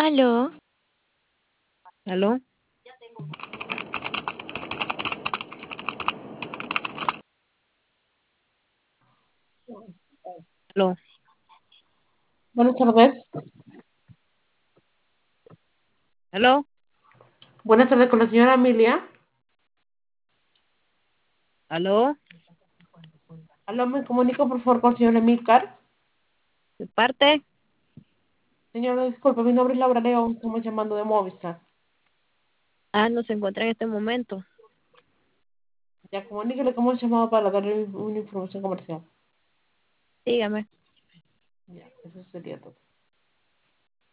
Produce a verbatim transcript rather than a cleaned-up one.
Aló, ¿Aló? ¿Aló? Buenas tardes. ¿Aló? Buenas tardes con la señora Amelia. ¿Aló? Aló, me comunico por favor con el señor Emilcar. ¿De parte? Señora, disculpe, mi nombre es Laura León, estamos llamando de Movistar. Ah, no se encuentra en este momento. Ya comuníquele cómo hemos llamado para darle una información comercial. Dígame. Ya, eso sería todo.